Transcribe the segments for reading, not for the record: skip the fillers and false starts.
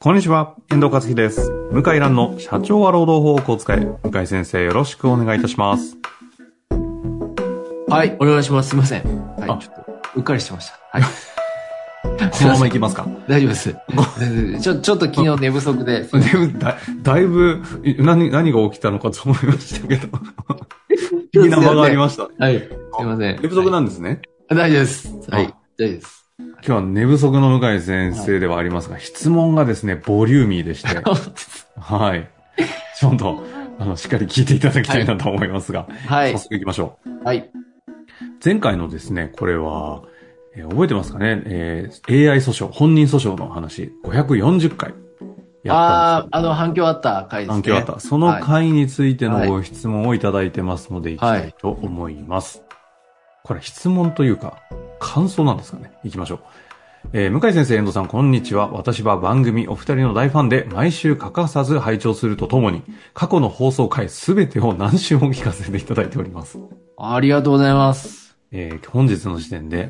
こんにちは、遠藤和樹です。向井蘭の社長は労働法をこう使え。向井先生、よろしくお願いいたします。 はい、お願いします。すいません。はい、ちょっと、うっかりしてました。はい。 このままいきますか？ 大丈夫です。ちょっと昨日寝不足で。 だいぶ何が起きたのかと思いましたけど。気にな間がありました。 はい。すいません。 寝不足なんですね。 大丈夫です。はい。大丈夫です。 今日は寝不足の向井先生ではありますが、質問がですね、ボリューミーでして。はい。ちょっと、しっかり聞いていただきたいなと思いますが。はい。早速行きましょう。 はい。 前回のですね、これは、覚えてますかね、AI 訴訟、本人訴訟の話、540回やったんですよ。 反響あった回ですね。 反響あった。その回についてのご質問をいただいてますので、いきたいと思います。これ質問というか、感想なんですかね。行きましょう。向井先生、遠藤さん、こんにちは。私は番組お二人の大ファンで、毎週欠かさず拝聴するとともに、過去の放送回すべてを何週も聞かせていただいております。 ありがとうございます。 本日の時点で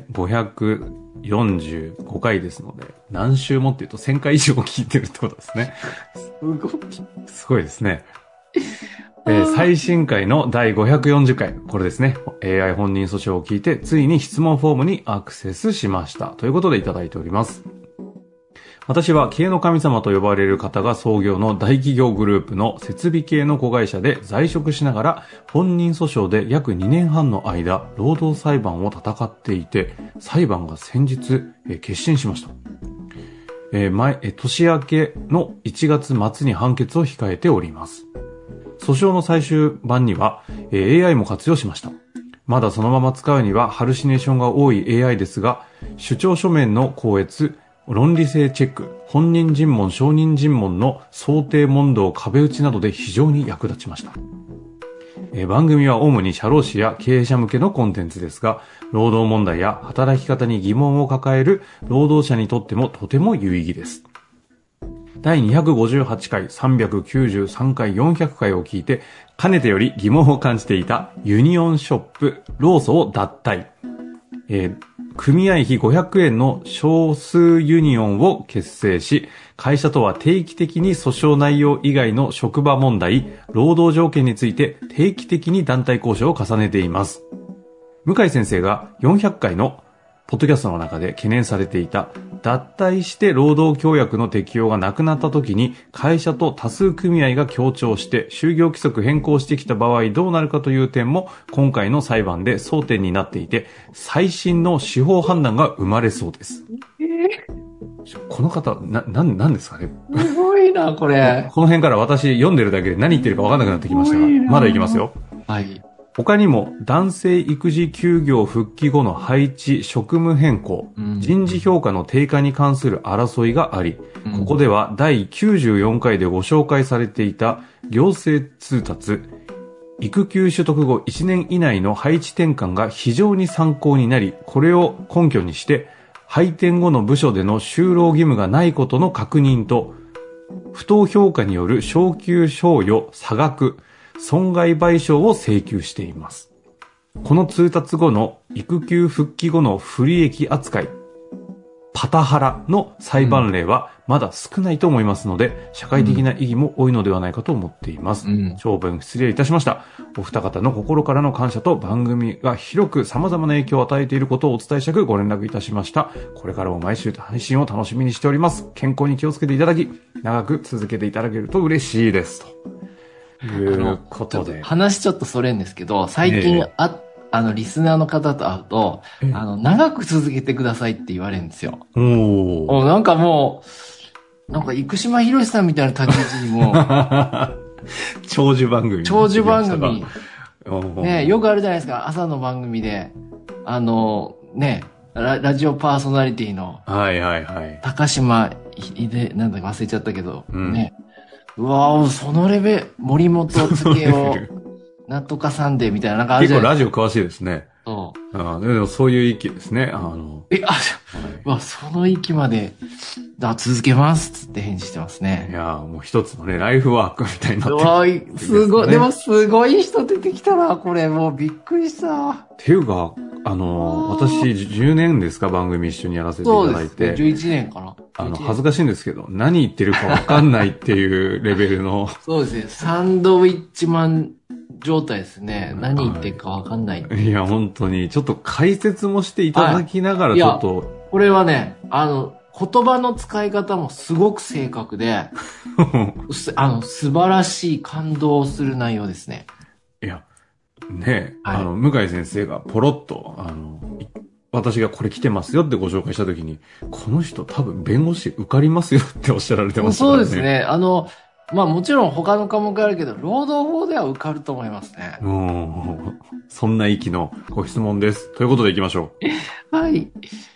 545回ですので、何週もっていうと1000回以上聞いてるってことですね。すごいですね。最新回の第540回、これですね。AI 本人訴訟を聞いて、ついに質問フォームにアクセスしました。ということでいただいております。私は経営の神様と呼ばれる方が創業の大企業グループの設備系の子会社で在職しながら本人訴訟で約2年半の間労働裁判を戦っていて、裁判が先日結審しました。年明けの1月末に判決を控えております。訴訟の最終版には AI も活用しました。まだそのまま使うにはハルシネーションが多い AI ですが、主張書面の校閲、論理性チェック、本人尋問、証人尋問の想定問答、壁打ちなどで非常に役立ちました。番組は主に社労士や経営者向けのコンテンツですが、労働問題や働き方に疑問を抱える労働者にとってもとても有意義です。第258回、393回、400回を聞いて、かねてより疑問を感じていたユニオンショップ、労組を脱退。組合費500円の少数ユニオンを結成し、会社とは定期的に訴訟内容以外の職場問題、労働条件について定期的に団体交渉を重ねています。向井先生が400回のポッドキャストの中で懸念されていた脱退して労働協約の適用がなくなった時に会社と多数組合が協調して就業規則変更してきた場合どうなるかという点も今回の裁判で争点になっていて最新の司法判断が生まれそうです。この方、何ですかね。 すごいな、これ。 この辺から私読んでるだけで何言ってるか分かんなくなってきましたが、まだいきますよ。 はい。他にも男性育児休業復帰後の配置、職務変更、人事評価の低下に関する争いがあり、ここでは第94回でご紹介されていた行政通達、育休取得後1年以内の配置転換が非常に参考になり、これを根拠にして配転後の部署での就労義務がないことの確認と、不当評価による昇給賞与差額、損害賠償を請求しています。この通達後の育休復帰後の不利益扱い、パタハラの裁判例はまだ少ないと思いますので、社会的な意義も多いのではないかと思っています。長文失礼いたしました。お二方の心からの感謝と番組が広く様々な影響を与えていることをお伝えしたくご連絡いたしました。これからも毎週配信を楽しみにしております。健康に気をつけていただき、長く続けていただけると嬉しいです。ということで。 話ちょっとそれんですけど、最近リスナーの方と会うと、長く続けてくださいって言われるんですよ。なんかもう、なんか生島博さんみたいな立ち位置にも、 長寿番組。 長寿番組。ね、よくあるじゃないですか、朝の番組で、ね、ラジオパーソナリティの、高島なんだか忘れちゃったけど、ね。うわぁ、そのレベル、森本つけを、なんとかサンデーみたいな、なんかあるじゃないですか。 結構ラジオ詳しいですね。そう。でもそういう域ですね。 その域まで、続けますつって返事してますね。 いやもう一つのね、ライフワークみたいになってすごい、でもすごい人出てきたな、これ。もうびっくりした。 っていうか、 私10年ですか、番組一緒にやらせていただいて。 そうですね、11年かな。 恥ずかしいんですけど、何言ってるかわかんないっていうレベルの。 そうですね、サンドウィッチマン状態ですね。何言ってるかわかんない。 いや、本当に、ちょっと解説もしていただきながら、ちょっと。 これはね、言葉の使い方もすごく正確で、素晴らしい感動する内容ですね。 いや、ね、向井先生がポロッと、私がこれ来てますよってご紹介したときに、この人多分弁護士受かりますよっておっしゃられてましたからね。 そうですね。もちろん他の科目あるけど、労働法では受かると思いますね。 そんな域のご質問です。ということで行きましょう。はい。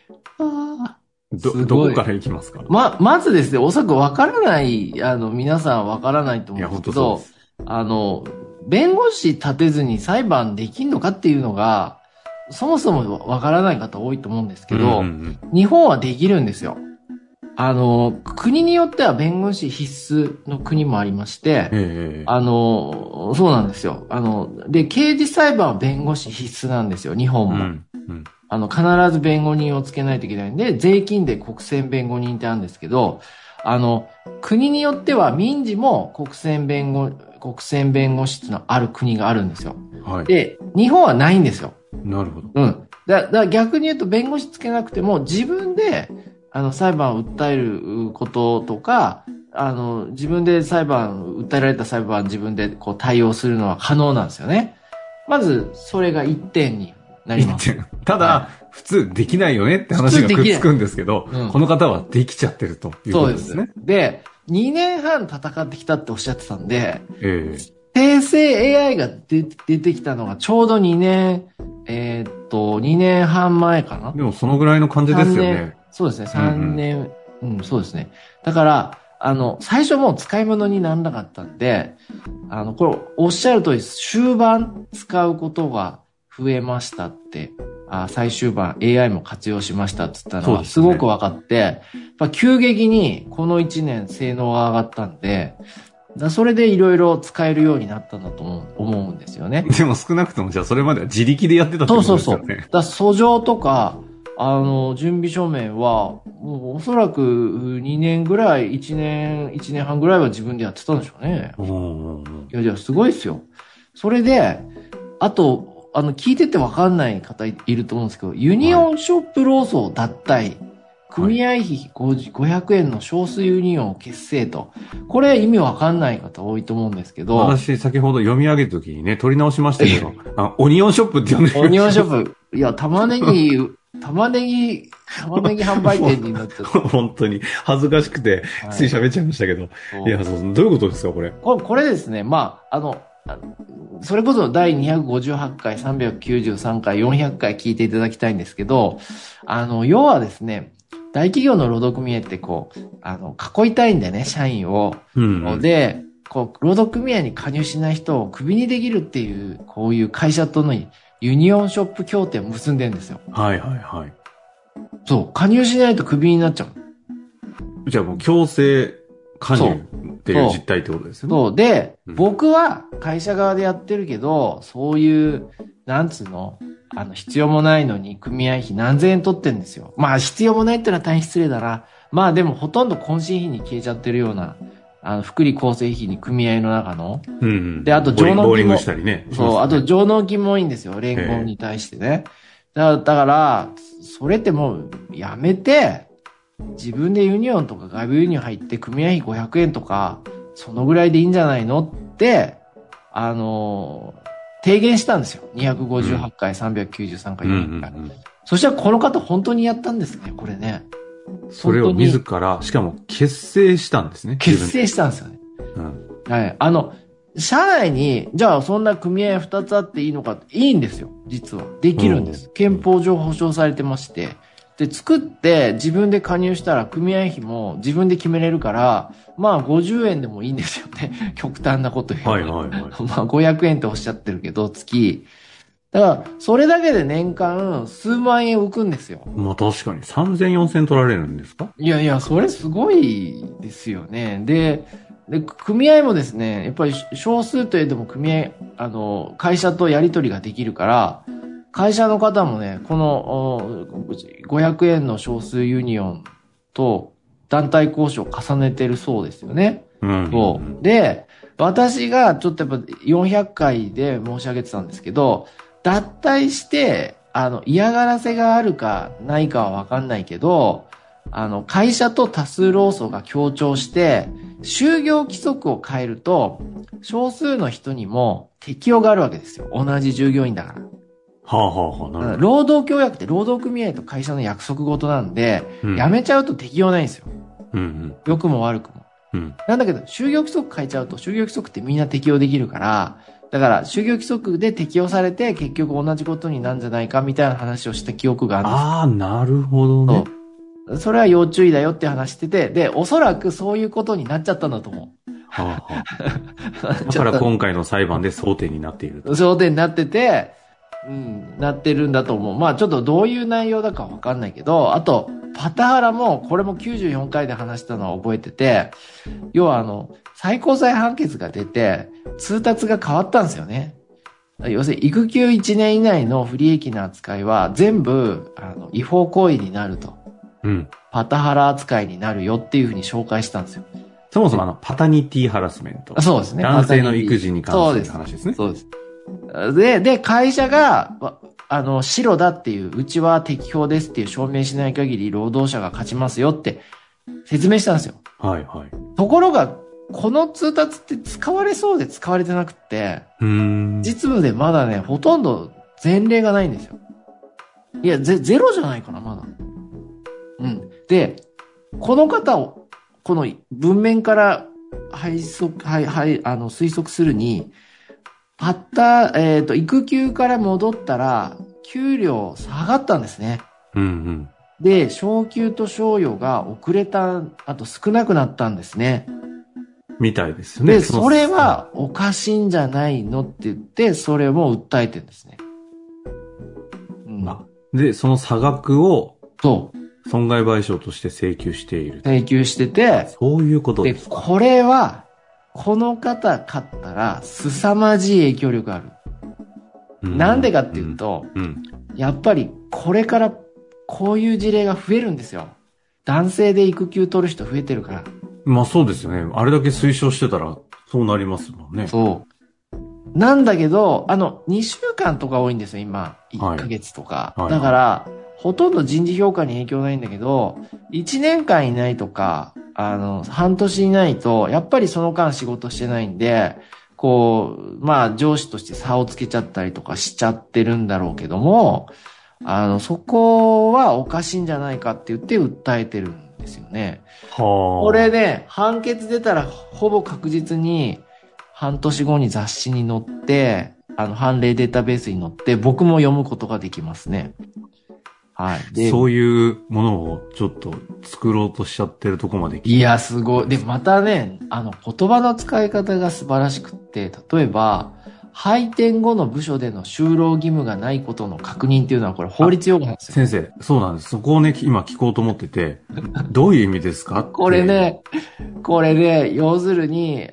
どこから行きますか？ まずですね、おそらくわからない、皆さんわからないと思うんですけど、弁護士立てずに裁判できんのかっていうのが、そもそもわからない方多いと思うんですけど、日本はできるんですよ。国によっては弁護士必須の国もありまして、そうなんですよ。で、刑事裁判は弁護士必須なんですよ、日本も。必ず弁護人をつけないといけないんで、税金で国選弁護人ってあるんですけど、国によっては民事も国選弁護士のある国があるんですよ。はい、で、日本はないんですよ。 なるほど。 だから逆に言うと弁護士つけなくても自分で、裁判を訴えることとか、自分で訴えられた裁判自分でこう対応するのは可能なんですよね。まず、それが1点になります。 ただ、普通できないよねって話がくっつくんですけど、この方はできちゃってるということですね。そうです。 で、2年半戦ってきたっておっしゃってたんで、生成 AI が出てきたのがちょうど2年半前かな。 でもそのぐらいの感じですよね。 そうですね、3年、そうですね。だから、最初もう使い物にならなかったんで、これ、おっしゃる通り、終盤使うことが増えましたって、最終盤 AI も活用しましたって言ったのはすごく分かって、やっぱ急激にこの1年性能が上がったんで、それでいろいろ使えるようになったんだと思うんですよね。 でも少なくともじゃあそれまでは自力でやってたってことですよね。 そう。訴状とか、準備書面は、もうおそらく2年ぐらい、1年半ぐらいは自分でやってたんでしょうね。いや、すごいですよ。それで、あと、聞いててわかんない方いると思うんですけど、ユニオンショップ労組脱退、組合費500円の少数ユニオンを結成と。これ意味わかんない方多いと思うんですけど。 私先ほど読み上げた時にね、取り直しましたけど、オニオンショップって呼んでる。 オニオンショップ。いや、玉ねぎ販売店になっちゃった。 本当に恥ずかしくて、つい喋っちゃいましたけど。いや、どういうことですか、これ。 これですね、それこそ第258回、393回、400回聞いていただきたいんですけど、要はですね、大企業の労働組合って囲いたいんでね、社員を。で、労働組合に加入しない人をクビにできるっていう、こういう会社とのユニオンショップ協定を結んでるんですよ。 はいはいはい。 そう、加入しないとクビになっちゃう。 じゃあもう強制加入っていう実態ってことですよね。 そう。で、僕は会社側でやってるけど、そういう、必要もないのに組合費何千円取ってんですよ。必要もないってのは大変失礼だな。でもほとんど懇親費に消えちゃってるような、福利厚生費に組合の中の。で、あと上納金も。 ボーリングしたりね。 そう、あと上納金もいいんですよ。連合に対してね。だから、それってもうやめて、自分でユニオンとか外部ユニオン入って組合費500円とか、そのぐらいでいいんじゃないのって、提言したんですよ。258回、393回、400回。そしたらこの方本当にやったんですね、これね。 それを自ら、しかも結成したんですね。 結成したんですよね。はい。社内に、じゃあそんな組合2つあっていいのかって、いいんですよ、実は。できるんです。憲法上保障されてまして。で、作って自分で加入したら組合費も自分で決めれるから、50円でもいいんですよね。極端なこと言うと。500円っておっしゃってるけど、月。だから、それだけで年間数万円浮くんですよ。 確かに。3000、4000取られるんですか？ いや、それすごいですよね。で、組合もですね、やっぱり少数といえども会社とやり取りができるから、 会社の方もね、この500円の少数ユニオンと団体交渉を重ねてるそうですよね。そう。で、私がちょっとやっぱ400回で申し上げてたんですけど、脱退して、嫌がらせがあるかないかはわかんないけど、会社と多数労組が協調して、就業規則を変えると、少数の人にも適用があるわけですよ。同じ従業員だから。 はあはあはあ、なるほど。 労働協約って労働組合と会社の約束事なんで、辞めちゃうと適用ないんですよ。良くも悪くも。なんだけど、就業規則変えちゃうと、就業規則ってみんな適用できるから、だから、就業規則で適用されて、結局同じことになるんじゃないか、みたいな話をした記憶があるんです。 ああ、なるほどね。 それは要注意だよって話してて、で、おそらくそういうことになっちゃったんだと思う。 はあはあ、だから今回の裁判で争点になっている。 争点になってて、なってるんだと思う。まあちょっとどういう内容だかわかんないけど、あと、パタハラも、これも94回で話したのは覚えてて、要は最高裁判決が出て、通達が変わったんですよね。要するに、育休1年以内の不利益な扱いは全部、違法行為になると。パタハラ扱いになるよっていうふうに紹介したんですよ。 そもそもパタニティハラスメント。 そうですね。 男性の育児に関する話ですね。 そうです。で、会社が、白だっていう、うちは適法ですっていう証明しない限り労働者が勝ちますよって説明したんですよ。 はいはい。 ところが、この通達って使われそうで使われてなくって、実務でまだね、ほとんど前例がないんですよ。いや、ゼロじゃないかな、まだ。で、この方を、この文面から推測するに、育休から戻ったら、給料下がったんですね。で、昇給と賞与が遅れた、あと少なくなったんですね。 みたいですね。 で、それはおかしいんじゃないのって言って、それも訴えてるんですね。 で、その差額を、 そう。 損害賠償として請求している。 請求してて、 そういうことですか。 で、これは、この方勝ったら、凄まじい影響力ある。なんでかっていうと、やっぱりこれからこういう事例が増えるんですよ。男性で育休取る人増えてるから。 まあそうですよね。あれだけ推奨してたら、そうなりますもんね。 そう。なんだけど、2週間とか多いんですよ、今。1ヶ月とか。だから、ほとんど人事評価に影響ないんだけど、1年間いないとか、半年いないと、やっぱりその間仕事してないんで、まあ上司として差をつけちゃったりとかしちゃってるんだろうけども、そこはおかしいんじゃないかって言って訴えてるんですよね。これね、判決出たらほぼ確実に半年後に雑誌に載って、判例データベースに載って、僕も読むことができますね。はい。で、 そういうものをちょっと作ろうとしちゃってるとこまで来て。 いや、すごい。で、またね、言葉の使い方が素晴らしくって、例えば、配点後の部署での就労義務がないことの確認っていうのはこれ法律用語なんですよ。 先生、そうなんです。そこをね、今聞こうと思ってて、どういう意味ですかこれね、要するに、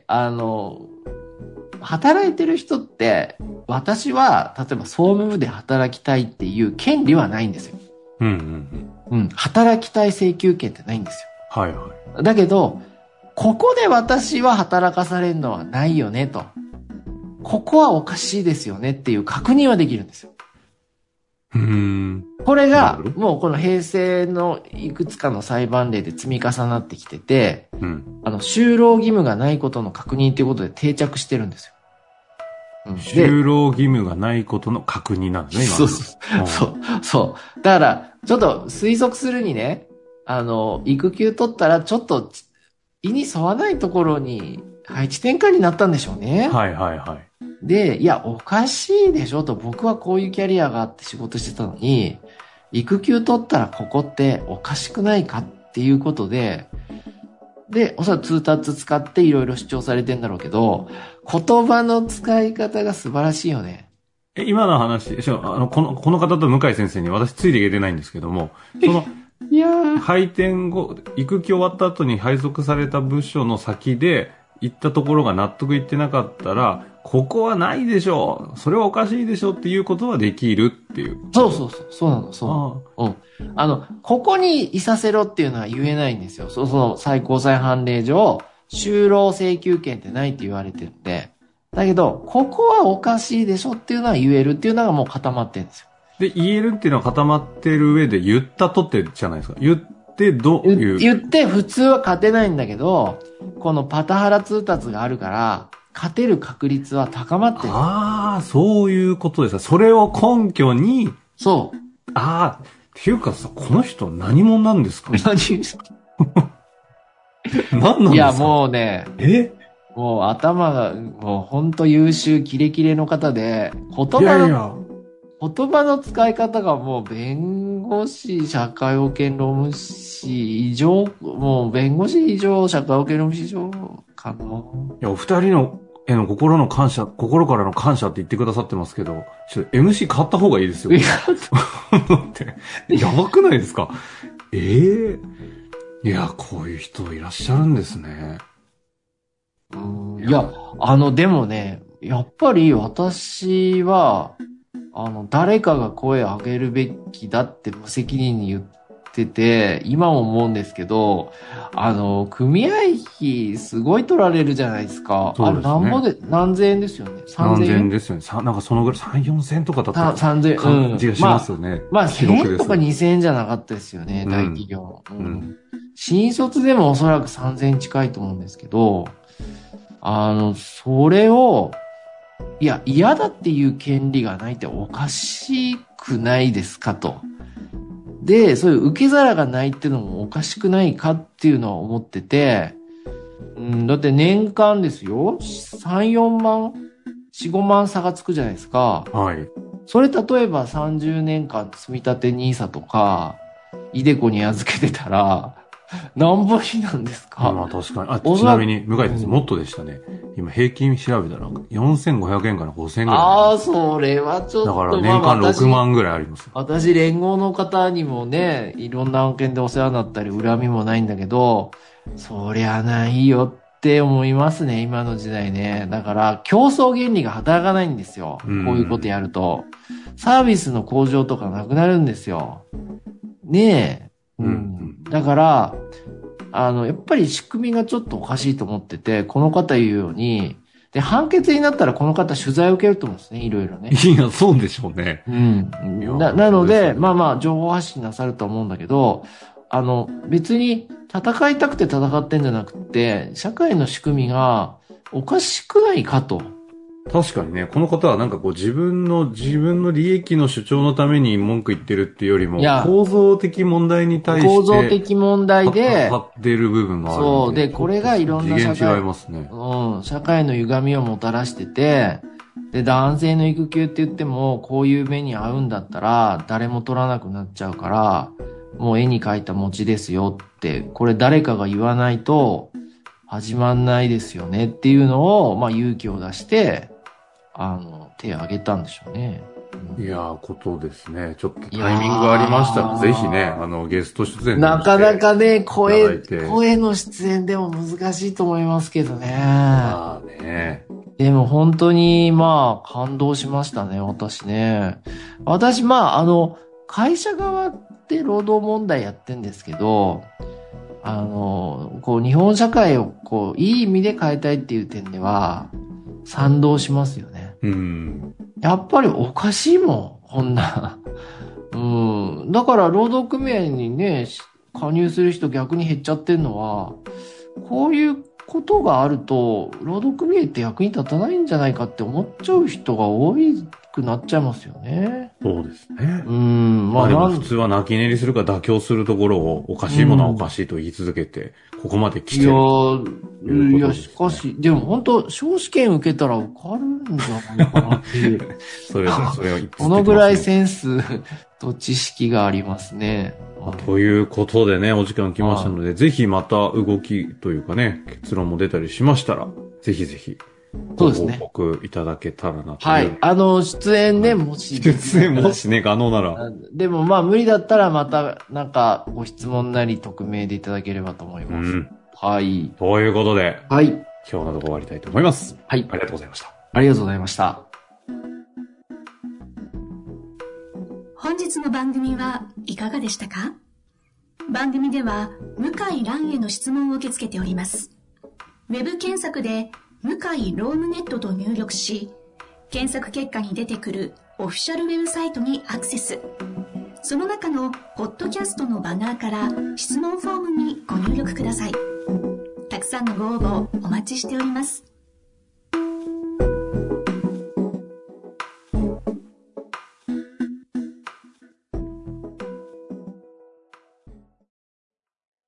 働いてる人って、私は、例えば総務部で働きたいっていう権利はないんですよ。働きたい請求権ってないんですよ。はいはい。 だけど、ここで私は働かされるのはないよねと。ここはおかしいですよねっていう確認はできるんですよ。これが、もうこの平成のいくつかの裁判例で積み重なってきてて、就労義務がないことの確認ということで定着してるんですよ。 就労義務がないことの確認なんですね、 今。そう。だから、ちょっと推測するにね、育休取ったらちょっと、意に沿わないところに配置転換になったんでしょうね。 はいはいはい。 で、いや、おかしいでしょと、僕はこういうキャリアがあって仕事してたのに、育休取ったらここっておかしくないかっていうことで、おそらく通達使っていろいろ主張されてんだろうけど、言葉の使い方が素晴らしいよね。 今の話、この方と向井先生に私ついていけてないんですけども、配点後、育休終わった後に配属された部署の先で、 言ったところが納得いってなかったら、ここはないでしょう。それはおかしいでしょっていうことはできるっていう。 そうなの、そうなの。ここにいさせろっていうのは言えないんですよ。最高裁判例上、就労請求権ってないって言われてるんで。だけど、ここはおかしいでしょっていうのは言えるっていうのがもう固まってるんですよ。 で、言えるっていうのは固まってる上で言ったとってじゃないですか。言ってどういう。 言って普通は勝てないんだけど、このパタハラ通達があるから、勝てる確率は高まってる。 ああ、そういうことですか。それを根拠に。 そう。 ああ、っていうかさ、この人何者なんですか？ 何ですか？ 何なんですか？ いや、もうね。もう頭が、もうほんと優秀、キレキレの方で、言葉の使い方がもう弁護士、社会保険労務士以上、もう弁護士以上、社会保険労務士以上かな。いや、お二人のへの心からの感謝って言ってくださってますけど、ちょっと MC 変わった方がいいですよ。やばくないですか？いや、こういう人いらっしゃるんですね。 いや、でもね、やっぱり私は、誰かが声を上げるべきだって無責任に言ってて、今も思うんですけど、組合費すごい取られるじゃないですか。 そうですね。 なんぼで、何千円ですよね。 何千円ですよね。なんかそのぐらい、3、4千円とかだった感じがしますよね。 まあ、1000円とか2000円じゃなかったですよね、大企業。新卒でもおそらく3000円近いと思うんですけど、それを、いや、嫌だっていう権利がないっておかしくないですかと。で、そういう受け皿がないっていうのもおかしくないかっていうのは思ってて、だって年間ですよ、3、4万、4、5万差がつくじゃないですか。 はい。 それ例えば30年間積み立て NISA とか、イデコに預けてたら、何ぼになんですか？ まあ確かに。ちなみに、向井先生、もっとでしたね。今、平均調べたら、4500円から5000円ぐらい。 ああ、それはちょっと。 だから年間6万ぐらいあります。 私、連合の方にもね、いろんな案件でお世話になったり、恨みもないんだけど、そりゃないよって思いますね、今の時代ね。だから、競争原理が働かないんですよ。こういうことやると。サービスの向上とかなくなるんですよ。ねえ。だから、やっぱり仕組みがちょっとおかしいと思ってて、この方言うように、で、判決になったらこの方取材を受けると思うんですね、いろいろね。 いや、そうでしょうね。 なので、まあまあ、情報発信なさると思うんだけど、別に戦いたくて戦ってんじゃなくて、社会の仕組みがおかしくないかと。 確かにね、この方はなんかこう自分の利益の主張のために文句言ってるっていうよりも、構造的問題に対して。 構造的問題で。 張ってる部分がある。 そう。で、これがいろんな社会。違いますね。 社会の歪みをもたらしてて、で、男性の育休って言っても、こういう目に遭うんだったら、誰も取らなくなっちゃうから、もう絵に描いた餅ですよって、これ誰かが言わないと、始まんないですよねっていうのを、まあ勇気を出して、手を挙げたんでしょうね。 いやー、ことですね。ちょっとタイミングがありましたら、ぜひね、ゲスト出演なかなかね、声の出演でも難しいと思いますけどね。 まあね。 でも本当に、まあ、感動しましたね、私ね。私、まあ、会社側で労働問題やってんですけど、こう、日本社会を、こう、いい意味で変えたいっていう点では、賛同しますよね。やっぱりおかしいもん、こんな。だから労働組合にね、加入する人逆に減っちゃってるのは、こういうことがあると、労働組合って役に立たないんじゃないかって思っちゃう人が多くなっちゃいますよね。 そうですね。まあでも普通は泣き寝入りするか妥協するところをおかしいものはおかしいと言い続けて、ここまで来てる。 いや、しかし、でも本当司法試験受けたら受かるんじゃないかなっていう。 それを言ってますね。 このぐらいセンスと知識がありますね。 ということでね、お時間来ましたので、ぜひまた動きというかね、結論も出たりしましたら、ぜひぜひ。 そうですね。 ご報告いただけたらなと。 はい。出演ね、もし。 出演もしね、可能なら。 でもまあ無理だったらまた、なんか、ご質問なり匿名でいただければと思います。はい。 ということで。 はい。 今日のところ終わりたいと思います。 はい。 ありがとうございました。 ありがとうございました。 本日の番組はいかがでしたか？番組では向井蘭への質問を受け付けております。ウェブ検索で向井ロームネットと入力し、検索結果に出てくるオフィシャルウェブサイトにアクセス。その中のポッドキャストのバナーから質問フォームにご入力ください。たくさんのご応募お待ちしております。